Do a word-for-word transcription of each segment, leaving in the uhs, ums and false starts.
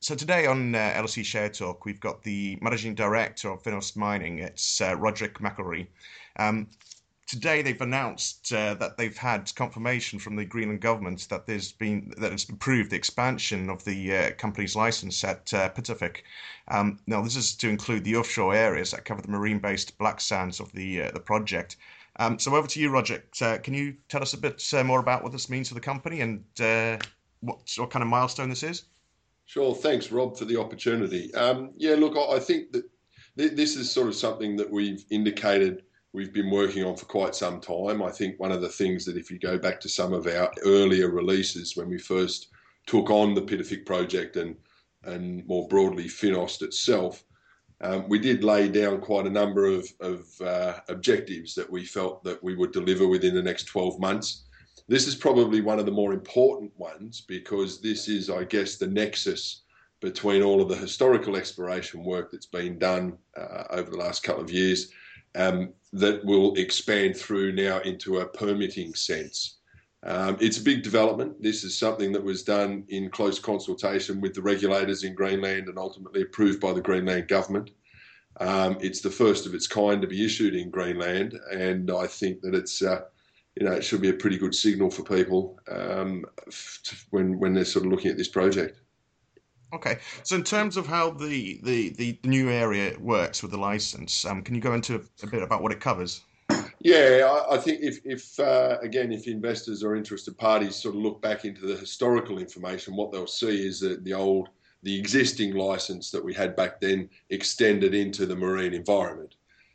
so today on uh, L S E Share Talk, we've got the Managing Director of Finos Mining. It's uh, Roderick McElroy. Um, Today they've announced uh, that they've had confirmation from the Greenland government that there's been that it's approved the expansion of the uh, company's license at uh, Pitufik. Um, now this is to include the offshore areas that cover the marine-based black sands of the uh, the project. Um, so over to you, Roger. Uh, can you tell us a bit uh, more about what this means for the company and uh, what what kind of milestone this is? Sure. Thanks, Rob, for the opportunity. Um, yeah, look, I I think that th- this is sort of something that we've indicated we've been working on for quite some time. I think one of the things that if you go back to some of our earlier releases when we first took on the Pitufik project and and more broadly Finost itself, um, we did lay down quite a number of, of uh, objectives that we felt that we would deliver within the next twelve months. This is probably one of the more important ones because this is, I guess, the nexus between all of the historical exploration work that's been done uh, over the last couple of years um, that will expand through now into a permitting sense. Um, it's a big development. This is something that was done in close consultation with the regulators in Greenland and ultimately approved by the Greenland government. Um, it's the first of its kind to be issued in Greenland, and I think that it's uh, you know, it should be a pretty good signal for people um, when when they're sort of looking at this project. Okay, so in terms of how the, the, the new area works with the license, um, can you go into a bit about what it covers? Yeah, I, I think if, if uh, again, if investors or interested parties sort of look back into the historical information, what they'll see is that the old, the existing license that we had back then extended into the marine environment.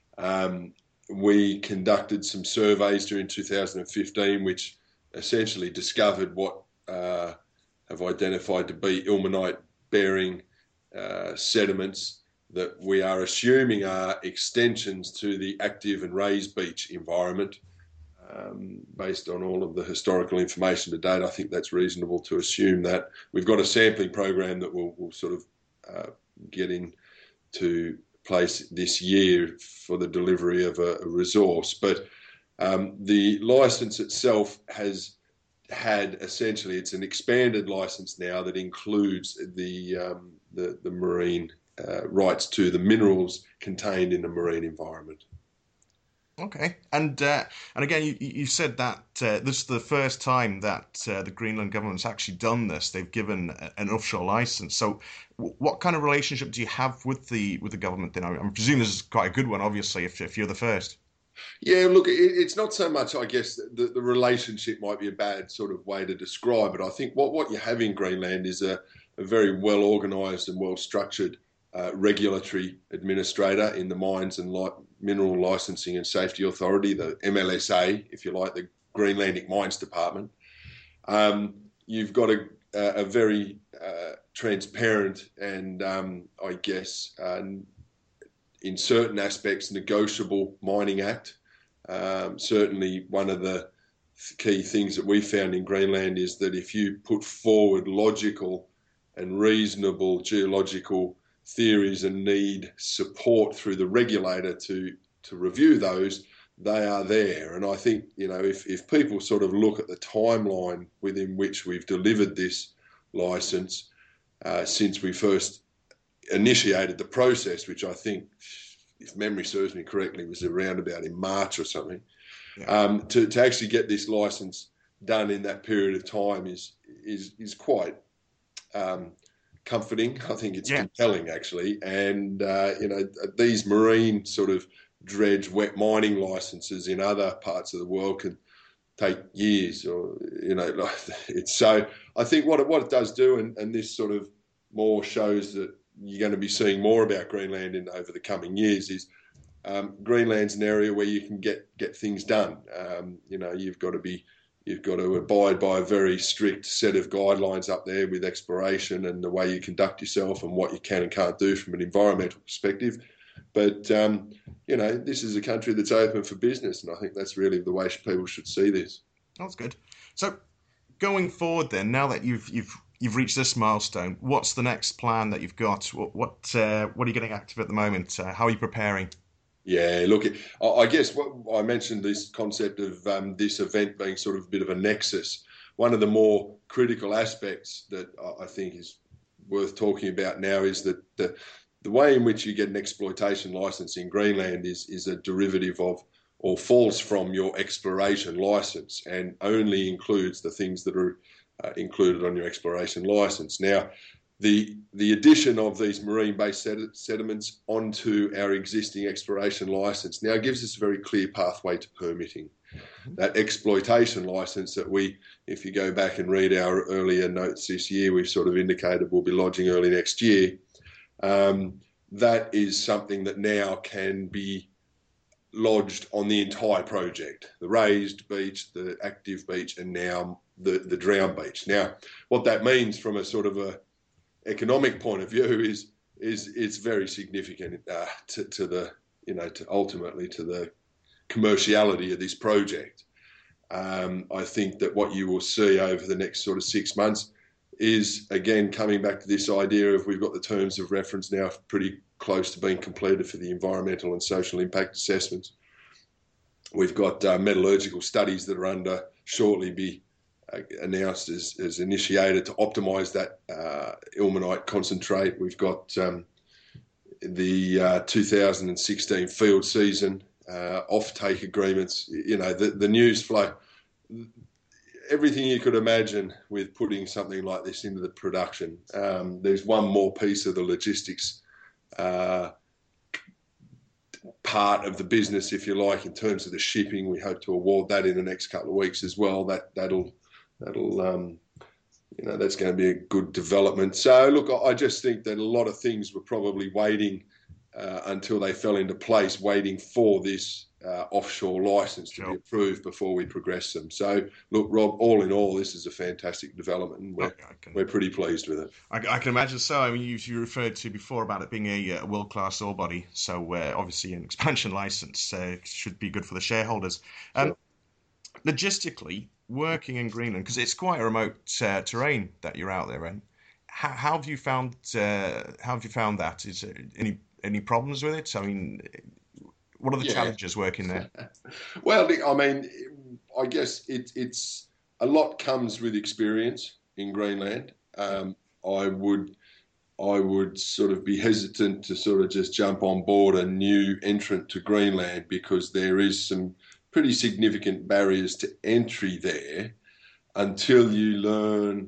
Um, we conducted some surveys during two thousand fifteen, which essentially discovered what uh, have identified to be ilmenite-bearing uh, sediments that we are assuming are extensions to the active and raised beach environment. Um, based on all of the historical information to date, I think that's reasonable to assume that. We've got a sampling program that we'll, we'll sort of uh, get into place this year for the delivery of a, a resource. But um, the license itself has had essentially, it's an expanded license now that includes the um, the, the marine uh, rights to the minerals contained in the marine environment. Okay, and uh, and again, you you said that uh, this is the first time that uh, the Greenland government's actually done this. They've given a- an offshore license. So, w- what kind of relationship do you have with the with the government? Then I- I'm presuming this is quite a good one, obviously, if if you're the first. Yeah, look, it, it's not so much, I guess, the, the relationship might be a bad sort of way to describe it. I think what, what you have in Greenland is a, a very well organised and well structured uh, regulatory administrator in the Mines and Li- Mineral Licensing and Safety Authority, the M L S A, if you like, the Greenlandic Mines Department. Um, you've got a, a very uh, transparent and, um, I guess, uh, in certain aspects, negotiable Mining Act. Um, certainly, one of the key things that we found in Greenland is that if you put forward logical and reasonable geological theories and need support through the regulator to to review those, they are there. And I think, you know, if, if people sort of look at the timeline within which we've delivered this license uh, since we first initiated the process, which I think, if memory serves me correctly, was around about in March or something. Yeah. Um, to, to actually get this license done in that period of time is is is quite um, comforting. I think it's Yeah. compelling, actually. And uh, you know, these marine sort of dredge wet mining licenses in other parts of the world can take years, or you know, like it's so. I think what it, what it does do, and, and this sort of more shows that you're going to be seeing more about Greenland in over the coming years, is um, Greenland's an area where you can get get things done. Um, you know, you've got to be you've got to abide by a very strict set of guidelines up there with exploration and the way you conduct yourself and what you can and can't do from an environmental perspective. But um, you know, this is a country that's open for business, and I think that's really the way people should see this. That's good. So, going forward, then, now that you've you've you've reached this milestone, what's the next plan that you've got? What what uh, what are you getting active at the moment? Uh, how are you preparing? Yeah, look, I guess what I mentioned, this concept of um, this event being sort of a bit of a nexus. One of the more critical aspects that I think is worth talking about now is that the the way in which you get an exploitation license in Greenland is is a derivative of or falls from your exploration license and only includes the things that are uh, included on your exploration license. Now, the the addition of these marine-based sed- sediments onto our existing exploration license now gives us a very clear pathway to permitting. That exploitation license that we, if you go back and read our earlier notes this year, we've sort of indicated we'll be lodging early next year. Um, that is something that now can be lodged on the entire project, the raised beach, the active beach, and now the, the drowned beach. Now, what that means from a sort of a economic point of view is is it's very significant uh, to, to the, you know, to ultimately to the commerciality of this project. Um, I think that what you will see over the next sort of six months is, again, coming back to this idea of we've got the terms of reference now pretty close to being completed for the environmental and social impact assessments. We've got uh, metallurgical studies that are under shortly be uh, announced as, as initiated to optimise that uh, ilmenite concentrate. We've got um, the uh, two thousand sixteen field season uh, off-take agreements. You know, the, the news flow, everything you could imagine with putting something like this into the production. Um, there's one more piece of the logistics uh, part of the business, if you like, in terms of the shipping. We hope to award that in the next couple of weeks as well. That that'll that'll um, you know, that's going to be a good development. So look, I just think that a lot of things were probably waiting uh, until they fell into place, waiting for this uh, offshore license to Sure. be approved before we progress them. So look, Rob, all in all, this is a fantastic development, and we're, Okay, I can, we're pretty pleased with it. I, I can imagine so. I mean, you, you referred to before about it being a, a world-class ore body, so uh, obviously an expansion license uh, should be good for the shareholders. Um, Sure. Logistically, working in Greenland, because it's quite a remote uh, terrain that you're out there in, how, how have you found uh, how have you found that? Is there any any problems with it? I mean, what are the Yeah. challenges working there? Well, I mean, I guess it, it's a lot comes with experience in Greenland. Um, I would, I would sort of be hesitant to sort of just jump on board a new entrant to Greenland because there is some pretty significant barriers to entry there until you learn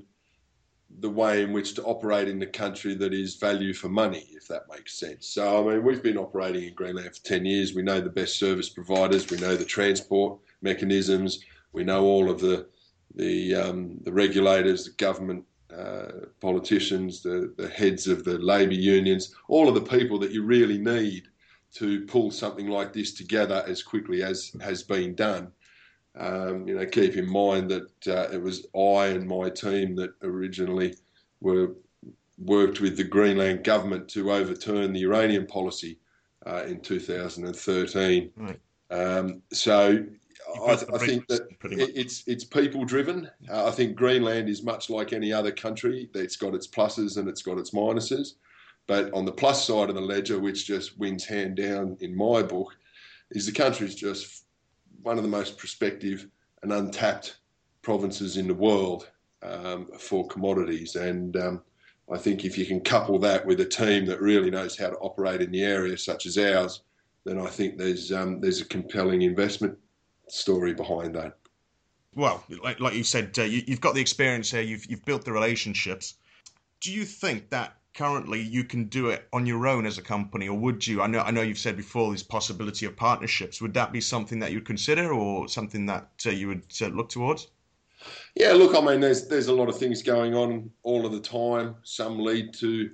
the way in which to operate in the country that is value for money, if that makes sense. So, I mean, we've been operating in Greenland for ten years. We know the best service providers. We know the transport mechanisms. We know all of the the, um, the regulators, the government uh, politicians, the, the heads of the labour unions, all of the people that you really need to pull something like this together as quickly as has been done. Um, you know, keep in mind that uh, it was I and my team that originally were worked with the Greenland government to overturn the uranium policy uh, in two thousand thirteen. Right. Um, so I, built the I think bridges, that pretty much. it, it's it's people driven. Uh, I think Greenland is much like any other country. It's got its pluses and it's got its minuses. But on the plus side of the ledger, which just wins hand down in my book, is the country's just one of the most prospective and untapped provinces in the world um, for commodities. And um, I think if you can couple that with a team that really knows how to operate in the area, such as ours, then I think there's um, there's a compelling investment story behind that. Well, like, like you said, uh, you, you've got the experience here. You've you've built the relationships. Do you think that currently you can do it on your own as a company, or would you? I know I know you've said before this possibility of partnerships. Would that be something that you'd consider, or something that uh, you would uh, look towards? Yeah, look, I mean, there's there's a lot of things going on all of the time. Some lead to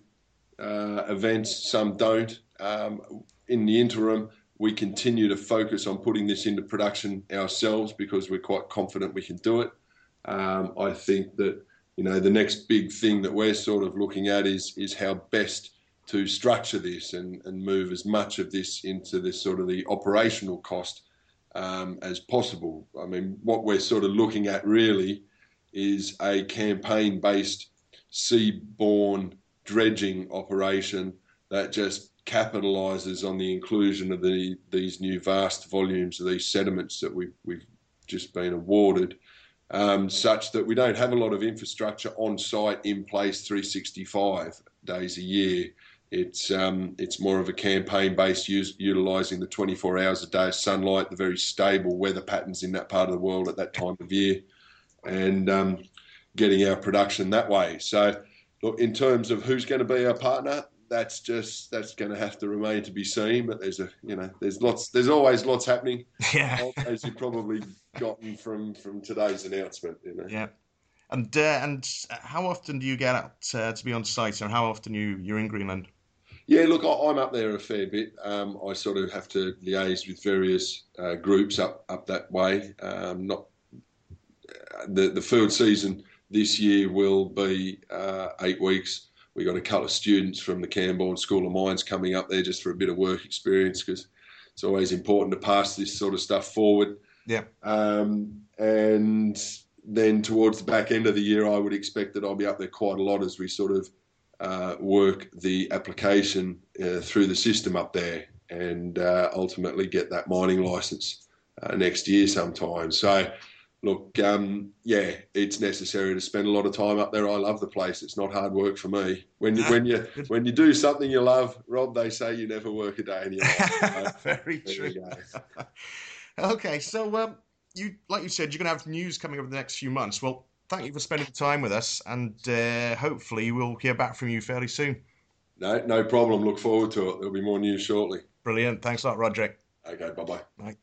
uh, events, some don't. Um, in the interim, we continue to focus on putting this into production ourselves because we're quite confident we can do it. Um, I think that, you know, the next big thing that we're sort of looking at is is how best to structure this and, and move as much of this into this sort of the operational cost um, as possible. I mean, what we're sort of looking at really is a campaign-based seaborne dredging operation that just capitalises on the inclusion of the these new vast volumes of these sediments that we've, we've just been awarded. um, such that we don't have a lot of infrastructure on site in place three hundred sixty-five days a year. It's um, it's more of a campaign-based, use, utilising the twenty-four hours a day of sunlight, the very stable weather patterns in that part of the world at that time of year, and um, getting our production that way. So, look, in terms of who's going to be our partner, that's just that's going to have to remain to be seen. But there's a you know there's lots there's always lots happening, Yeah, as you've probably gotten from from today's announcement. You know. yeah. And uh, and how often do you get out uh, to be on site, and how often you you're in Greenland? Yeah, look, I- I'm up there a fair bit. Um, I sort of have to liaise with various uh, groups up up that way. Um, not the the field season this year will be uh, eight weeks. We got a couple of students from the Camborne School of Mines coming up there just for a bit of work experience, because it's always important to pass this sort of stuff forward. Yeah. Um, and then towards the back end of the year, I would expect that I'll be up there quite a lot as we sort of uh, work the application uh, through the system up there, and uh, ultimately get that mining license uh, next year sometime. So, look, um, yeah, it's necessary to spend a lot of time up there. I love the place. It's not hard work for me. When you, when you when you do something you love, Rob, they say you never work a day in your life. So, very true. Okay, so um, you like you said, you're going to have news coming over the next few months. Well, thank you for spending the time with us, and uh, hopefully we'll hear back from you fairly soon. No, no problem. Look forward to it. There'll be more news shortly. Brilliant. Thanks a lot, Roderick. Okay, bye-bye. Bye.